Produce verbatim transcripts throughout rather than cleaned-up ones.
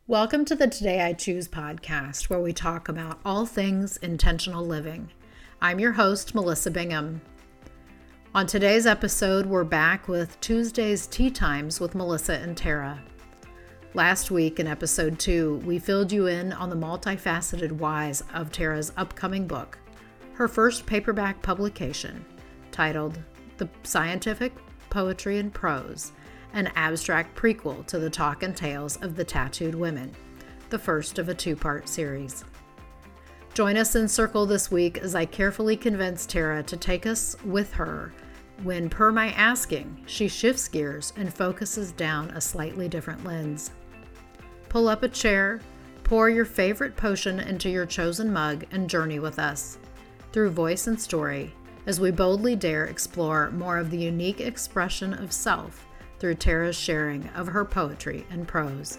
Welcome to the Today I Choose podcast, where we talk about all things intentional living. I'm your host, Melissa Bingham. On today's episode, we're back with Tuesday's Tea Times with Melissa and Tara. Last week in episode two, we filled you in on the multifaceted whys of Tara's upcoming book, her first paperback publication, titled The Scientific Poetry and Prose, an abstract prequel to the Talk and Tales of the Tattooed Women, the first of a two-part series. Join us in Circle this week as I carefully convince Tara to take us with her when, per my asking, she shifts gears and focuses down a slightly different lens. Pull up a chair, pour your favorite potion into your chosen mug, and journey with us through voice and story as we boldly dare explore more of the unique expression of self through Tara's sharing of her poetry and prose.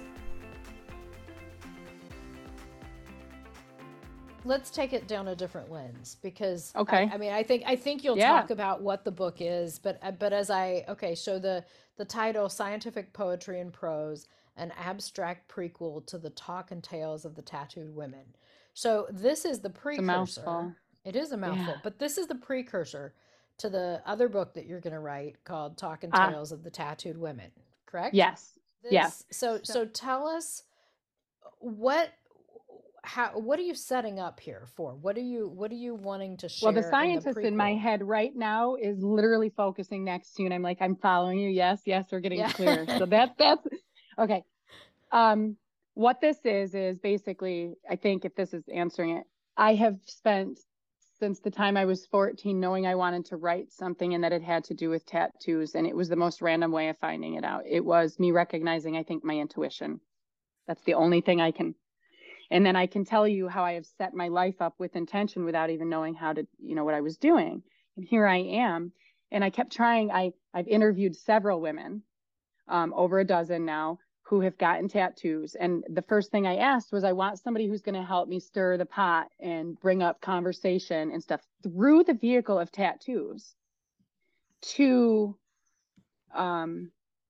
Let's take it down a different lens because okay. I, I mean I think I think you'll yeah. talk about what the book is, but but as I okay, so the the title Scientific Poetry and Prose, an abstract prequel to the Talk and Tales of the Tattooed Women. So this is the It's a precursor. mouthful. It is a mouthful, Yeah. but this is the precursor to the other book that you're going to write called Talk and Ah, Tales of the Tattooed Women, correct? yes. This Yes. so so tell us what how what are you setting up here for? What are you what are you wanting to Well, the share in the scientist in my prequel? head right now is literally focusing next to you, and I'm like, I'm following you. Yes, yes, we're getting Yeah. clear. So that that's okay. Um, what this is is basically, I think if this is answering it, I have spent since the time I was fourteen knowing I wanted to write something and that it had to do with tattoos, and it was the most random way of finding it out. It was me recognizing, I think, my intuition. That's the only thing I can. And then I can tell you how I have set my life up with intention without even knowing how to, you know, what I was doing. And here I am. And I kept trying. I, I've interviewed several women, um, over a dozen now, who have gotten tattoos. And the first thing I asked was, I want somebody who's going to help me stir the pot and bring up conversation and stuff through the vehicle of tattoos to, um,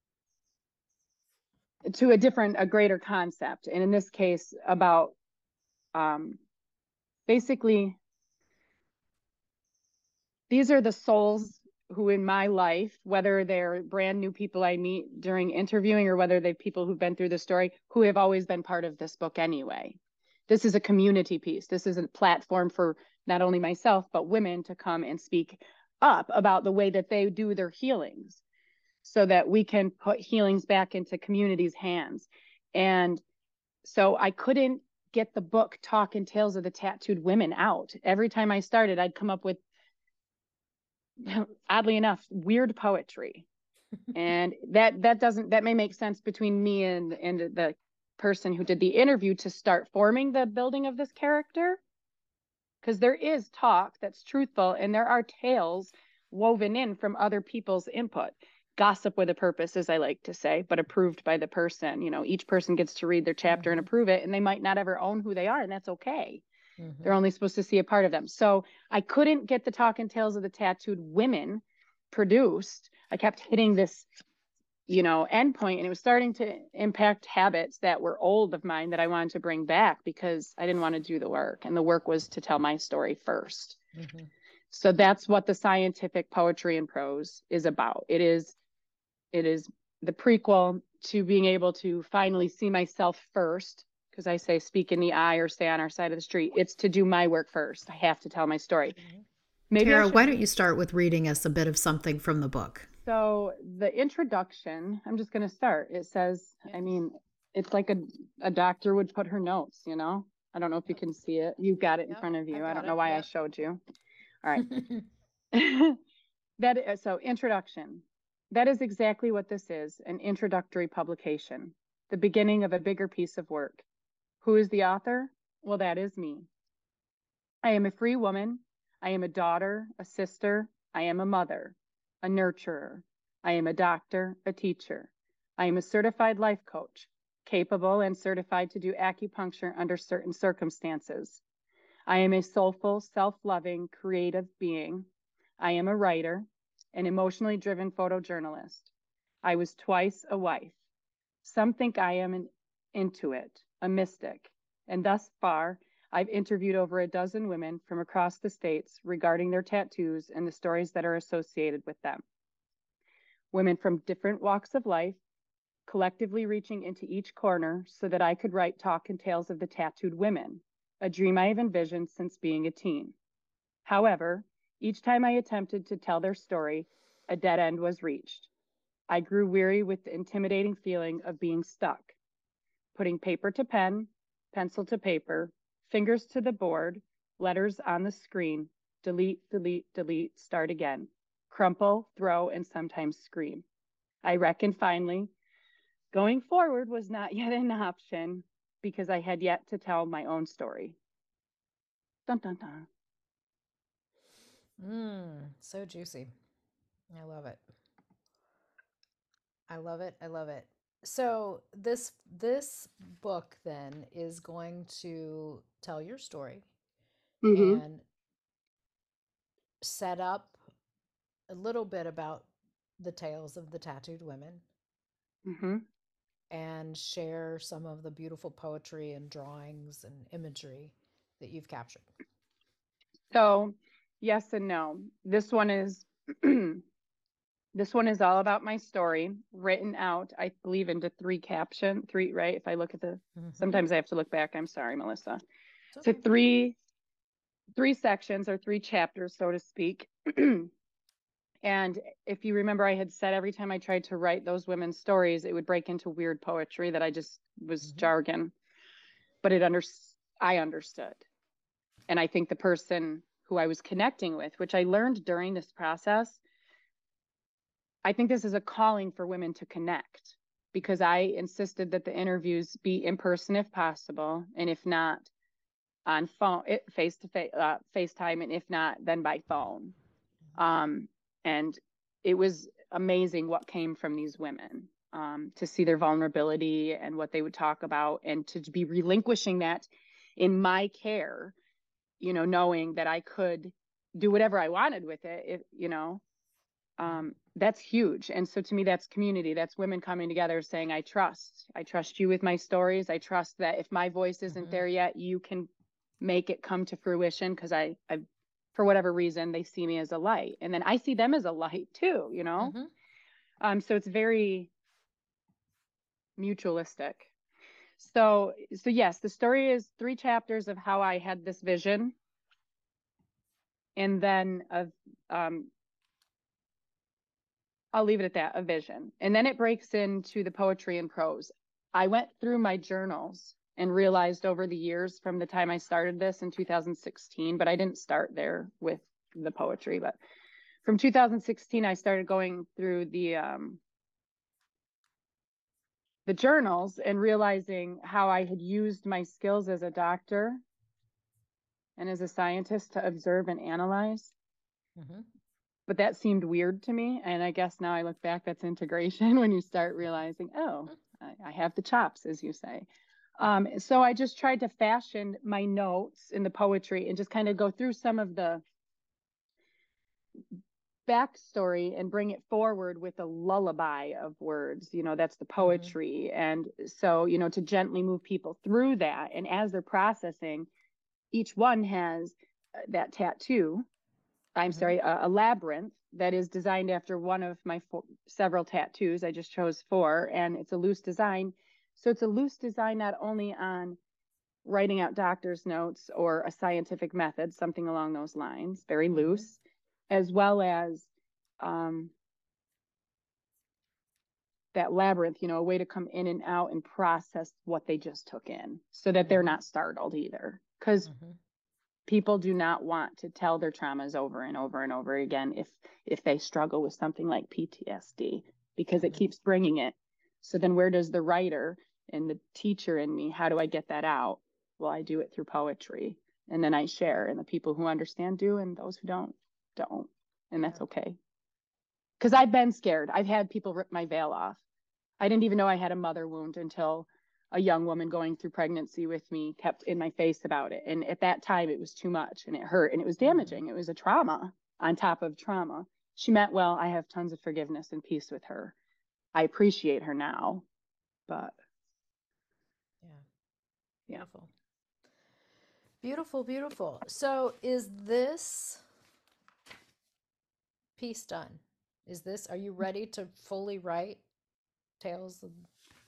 to a different, a greater concept. And in this case, about, um, basically, these are the souls who in my life, whether they're brand new people I meet during interviewing or whether they're people who've been through the story, who have always been part of this book anyway. This is a community piece. This is a platform for not only myself, but women to come and speak up about the way that they do their healings so that we can put healings back into community's hands. And so I couldn't get the book Talk and Tales of the Tattooed Women out. Every time I started, I'd come up with, oddly enough, weird poetry. And that that doesn't that may make sense between me and and the person who did the interview to start forming the building of this character, because there is talk that's truthful and there are tales woven in from other people's input. Gossip with a purpose, as I like to say, but approved by the person. You know, each person gets to read their chapter mm-hmm. and approve it, and they might not ever own who they are, and that's okay. Mm-hmm. They're only supposed to see a part of them. So I couldn't get the Talk and Tales of the Tattooed Women produced. I kept hitting this, you know, endpoint, and it was starting to impact habits that were old of mine that I wanted to bring back because I didn't want to do the work. And the work was to tell my story first. Mm-hmm. So that's what the Scientific Poetry and Prose is about. It is, it is the prequel to being able to finally see myself first. Because I say speak in the eye or stay on our side of the street. It's to do my work first. I have to tell my story. Maybe Tara, why don't you start with reading us a bit of something from the book? So the introduction, I'm just going to start. It says, I mean, it's like a, a doctor would put her notes, you know? I don't know if you can see it. You've got it in yep, front of you. I don't know it. why yep. I showed you. All right. that is, so introduction. That is exactly what this is, an introductory publication, the beginning of a bigger piece of work. Who is the author? Well, that is me. I am a free woman. I am a daughter, a sister. I am a mother, a nurturer. I am a doctor, a teacher. I am a certified life coach, capable and certified to do acupuncture under certain circumstances. I am a soulful, self-loving, creative being. I am a writer, an emotionally driven photojournalist. I was twice a wife. Some think I am an intuit, a mystic, and thus far, I've interviewed over a dozen women from across the states regarding their tattoos and the stories that are associated with them. Women from different walks of life, collectively reaching into each corner so that I could write Talk and Tales of the Tattooed Women, a dream I have envisioned since being a teen. However, each time I attempted to tell their story, a dead end was reached. I grew weary with the intimidating feeling of being stuck. Putting paper to pen, pencil to paper, fingers to the board, letters on the screen, delete, delete, delete, start again, crumple, throw, and sometimes scream. I reckon finally, going forward was not yet an option because I had yet to tell my own story. Dun, dun, dun. Mmm, so juicy. I love it. I love it. I love it. So this this book then is going to tell your story Mm-hmm. and set up a little bit about the tales of the tattooed women Mm-hmm. and share some of the beautiful poetry and drawings and imagery that you've captured. So, yes and no. This one is this one is all about my story, written out, I believe, into three caption, three, right? If I look at the, Mm-hmm. sometimes I have to look back. I'm sorry, Melissa. It's So okay. three, three sections or three chapters, so to speak. And if you remember, I had said every time I tried to write those women's stories, it would break into weird poetry that I just was Mm-hmm. jargon, but it under, I understood. And I think the person who I was connecting with, which I learned during this process, I think this is a calling for women to connect, because I insisted that the interviews be in person if possible, and if not, on phone, face to face, uh, FaceTime, and if not, then by phone. Um, and it was amazing what came from these women, um, to see their vulnerability and what they would talk about, and to be relinquishing that in my care, you know, knowing that I could do whatever I wanted with it, if, you know, um, that's huge. And so to me, that's community. That's women coming together saying, I trust, I trust you with my stories. I trust that if my voice isn't Mm-hmm. there yet, you can make it come to fruition, because I, I, for whatever reason, they see me as a light, and then I see them as a light too, you know? Mm-hmm. Um, so it's very mutualistic. So, so yes, the story is three chapters of how I had this vision, and then of, um, I'll leave it at that, a vision. And then it breaks into the poetry and prose. I went through my journals and realized over the years from the time I started this in two thousand sixteen, but I didn't start there with the poetry, but from two thousand sixteen, I started going through the, um, the journals and realizing how I had used my skills as a doctor and as a scientist to observe and analyze. Mm-hmm. But that seemed weird to me. And I guess now I look back, that's integration, when you start realizing, oh, I, I have the chops, as you say. Um, so I just tried to fashion my notes in the poetry and just kind of go through some of the backstory and bring it forward with a lullaby of words. You know, that's the poetry. Mm-hmm. And so, you know, to gently move people through that. And as they're processing, each one has that tattoo. I'm mm-hmm. sorry, a, a labyrinth that is designed after one of my four, several tattoos. I just chose four, and it's a loose design. So it's a loose design not only on writing out doctor's notes or a scientific method, something along those lines, very mm-hmm. loose, as well as um, that labyrinth, you know, a way to come in and out and process what they just took in, so that mm-hmm. they're not startled either. Because mm-hmm. people do not want to tell their traumas over and over and over again if if they struggle with something like P T S D, because mm-hmm. it keeps bringing it. So then where does the writer and the teacher in me, how do I get that out? Well, I do it through poetry, and then I share, and the people who understand do, and those who don't, don't. And that's okay. Because I've been scared. I've had people rip my veil off. I didn't even know I had a mother wound until a young woman going through pregnancy with me kept in my face about it. And at that time, it was too much, and it hurt, and it was damaging. It was a trauma on top of trauma. She meant well. I have tons of forgiveness and peace with her. I appreciate her now, but Yeah. Beautiful. Beautiful, beautiful. So is this piece done? Is this, are you ready to fully write Tales of,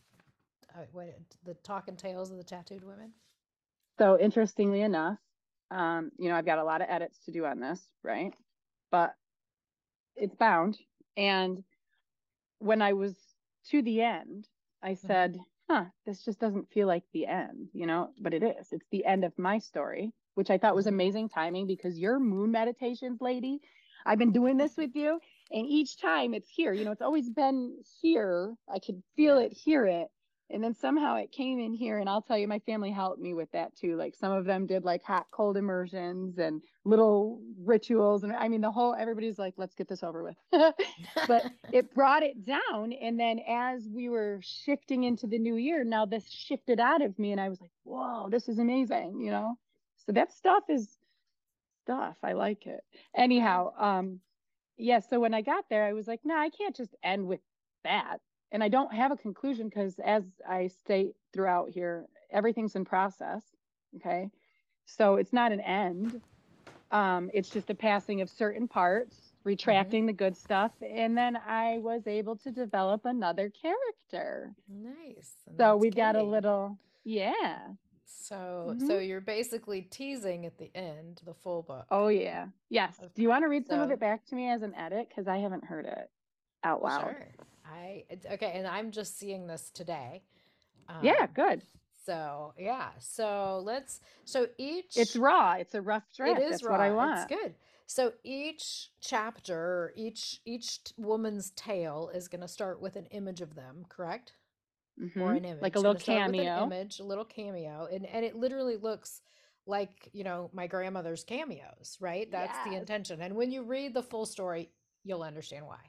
uh, what, the Talking Tales of the Tattooed Women? So interestingly enough, um, you know, I've got a lot of edits to do on this, right? But it's bound. And when I was to the end, I said, huh, this just doesn't feel like the end, you know, but it is. It's the end of my story, which I thought was amazing timing because your moon meditations, lady, I've been doing this with you. And each time it's here, you know, it's always been here. I could feel it, hear it. And then somehow it came in here. And I'll tell you, my family helped me with that too. Like some of them did like hot, cold immersions and little rituals. And I mean, the whole, everybody's like, let's get this over with. But it brought it down. And then as we were shifting into the new year, now this shifted out of me. And I was like, whoa, this is amazing, you know? So that stuff is stuff. I like it. Anyhow, um, yeah, so when I got there, I was like, no, nah, I can't just end with that. And I don't have a conclusion because as I state throughout here, everything's in process. Okay. So it's not an end. Um, it's just a passing of certain parts, retracting mm-hmm. the good stuff. And then I was able to develop another character. Nice. And so we've Katie. got a little, yeah. So, mm-hmm. so you're basically teasing at the end, the full book. Oh yeah. Yes. Do you want to read so, some of it back to me as an edit? Cause I haven't heard it out loud. Sure. I, okay. And I'm just seeing this today. Um, yeah. Good. So yeah. So let's, so each, it's raw. It's a rough draft. It is That's raw. What I want. It's good. So each chapter, each, each woman's tale is going to start with an image of them, correct? Mm-hmm. Or an image, like a little cameo, an image, a little cameo, and and it literally looks like, you know, my grandmother's cameos, right? That's yes. the intention. And when you read the full story, you'll understand why.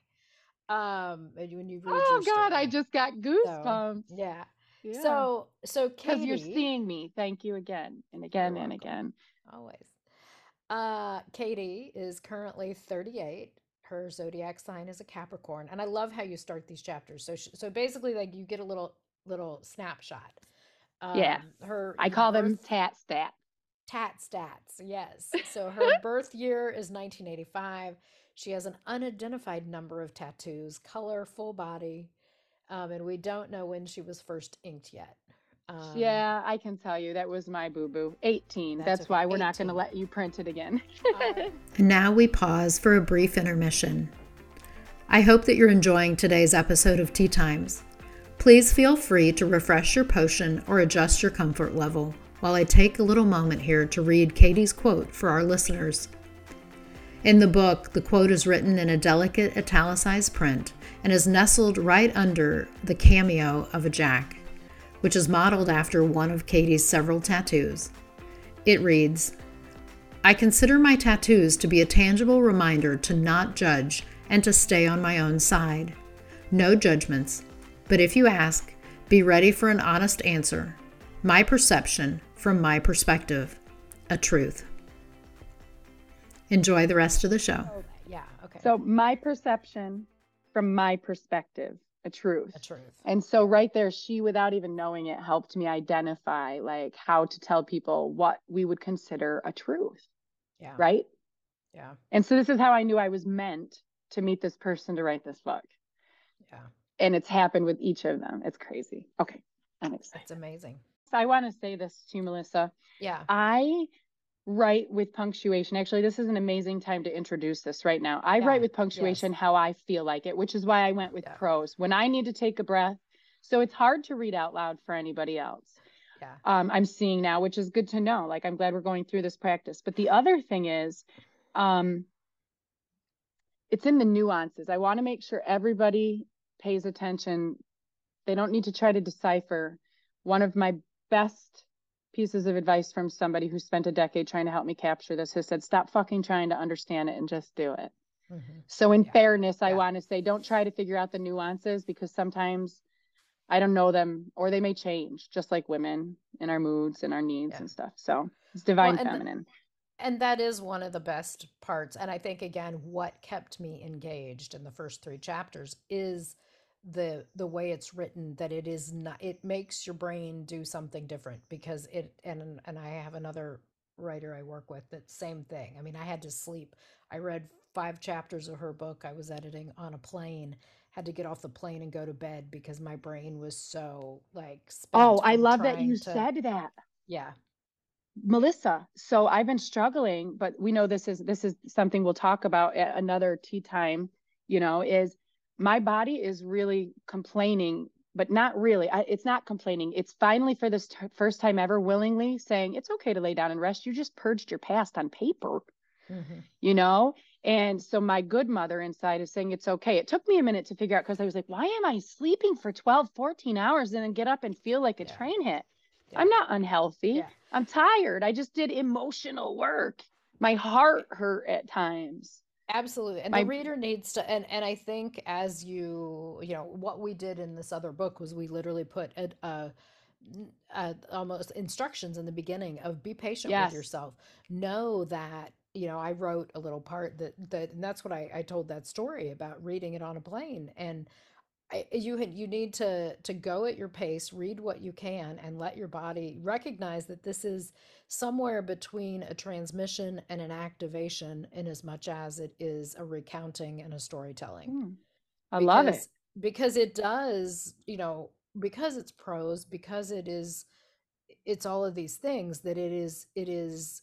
Um, and when you read, oh your God, story. I just got goosebumps. So, yeah. yeah. So so because you're seeing me. Thank you again and again and again. Always. Uh, Katie is currently thirty-eight. Her zodiac sign is a Capricorn, and I love how you start these chapters. So, she, so basically, like you get a little little snapshot. Um, yeah, her. I call birth, them tat stats. Tat stats, yes. So her birth year is nineteen eighty-five. She has an unidentified number of tattoos, color, full body, um, and we don't know when she was first inked yet. Um, yeah, I can tell you that was my boo-boo. eighteen. That's, that's okay. Why we're eighteen. Not going to let you print it again. Right. And now we pause for a brief intermission. I hope that you're enjoying today's episode of Tea Times. Please feel free to refresh your potion or adjust your comfort level while I take a little moment here to read Katie's quote for our listeners. In the book, the quote is written in a delicate italicized print and is nestled right under the cameo of a jack, which is modeled after one of Katie's several tattoos. It reads, I consider my tattoos to be a tangible reminder to not judge and to stay on my own side. No judgments, but if you ask, be ready for an honest answer. My perception from my perspective, a truth. Enjoy the rest of the show. Okay, yeah, okay. So my perception from my perspective. A truth. A truth. And so right there, she, without even knowing it, helped me identify like how to tell people what we would consider a truth. Yeah. Right? Yeah. And so this is how I knew I was meant to meet this person to write this book. Yeah. And it's happened with each of them. It's crazy. Okay. I'm excited. It's amazing. So I want to say this to you, Melissa. Yeah. I write with punctuation. Actually, this is an amazing time to introduce this right now. I yeah. write with punctuation yes. how I feel like it, which is why I went with yeah. prose. When I need to take a breath. So it's hard to read out loud for anybody else. Yeah. Um, I'm seeing now, which is good to know. Like, I'm glad we're going through this practice. But the other thing is, um, it's in the nuances. I want to make sure everybody pays attention. They don't need to try to decipher. One of my best pieces of advice from somebody who spent a decade trying to help me capture this has said, stop fucking trying to understand it and just do it. Mm-hmm. So in yeah. fairness, I yeah. want to say, don't try to figure out the nuances because sometimes I don't know them or they may change just like women in our moods and our needs yeah. and stuff. So it's divine well, and feminine. Th- and that is one of the best parts. And I think, again, what kept me engaged in the first three chapters is the the way it's written, that it is not, it makes your brain do something different, because it, and and I have another writer I work with that same thing. I mean, I had to sleep. I read five chapters of her book I was editing on a plane, had to get off the plane and go to bed because my brain was so like Oh, spent I from love that you trying to, said that, yeah. Melissa. So I've been struggling, but we know this is this is something we'll talk about at another tea time, you know, is my body is really complaining, but not really. I, it's not complaining. It's finally, for this t- first time ever, willingly saying it's okay to lay down and rest. You just purged your past on paper, Hmm. you know? And so my good mother inside is saying it's okay. It took me a minute to figure out, because I was like, why am I sleeping for twelve, fourteen hours and then get up and feel like a Yeah. train hit? Yeah. I'm not unhealthy. Yeah. I'm tired. I just did emotional work. My heart hurt at times. Absolutely. And My the reader needs to, and, and I think, as you, you know, what we did in this other book was we literally put a, a, a almost instructions in the beginning of be patient with yes. yourself. Know that, you know, I wrote a little part that, that, and that's what I, I told that story about reading it on a plane. And I, you had, you need to to go at your pace, read what you can, and let your body recognize that this is somewhere between a transmission and an activation, in as much as it is a recounting and a storytelling. Mm, I love it. Because because it does, you know, because it's prose, because it is, it's all of these things, that it is it is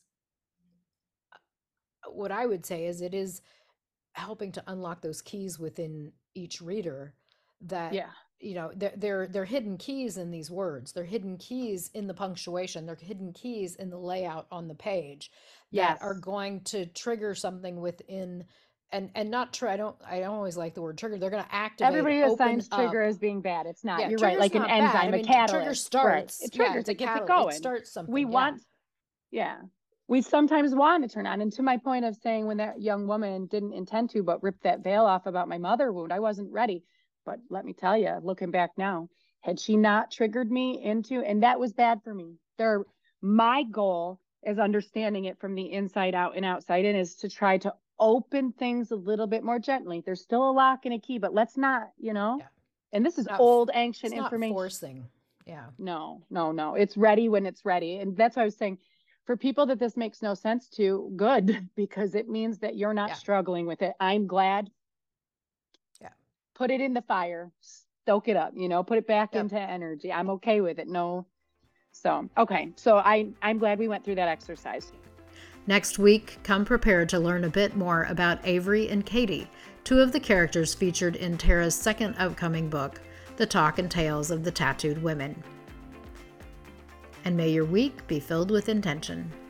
what I would say is it is helping to unlock those keys within each reader, that, Yeah. you know, they're, they're they're hidden keys in these words, they're hidden keys in the punctuation, they're hidden keys in the layout on the page, that Yes. are going to trigger something within, and and not try I don't I don't always like the word trigger. They're going to activate, Everybody open assigns trigger up. as being bad. It's not. Yeah, You're right. trigger's Like an not bad. I enzyme, a mean, t- trigger catalyst. Right. starts, It yeah, triggers, it's a it gets it catalyst, it going. starts something. We Yeah. want, yeah. We sometimes want to turn on. And to my point of saying, when that young woman didn't intend to, but ripped that veil off about my mother wound, I wasn't ready. But let me tell you, looking back now, had she not triggered me into, and that was bad for me. There, my goal is understanding it from the inside out and outside in, is to try to open things a little bit more gently. There's still a lock and a key, but let's not, you know, Yeah. and this is Not, old, ancient it's not information. forcing. Yeah. No, no, no. It's ready when it's ready. And that's what I was saying. For people that this makes no sense to, good, because it means that you're not Yeah. struggling with it. I'm glad. Yeah. Put it in the fire, stoke it up, you know, put it back Yep. into energy. I'm okay with it. No. So, okay. So I, I'm glad we went through that exercise. Next week, come prepared to learn a bit more about Avery and Katie, two of the characters featured in Tara's second upcoming book, The Talk and Tales of the Tattooed Women. And may your week be filled with intention.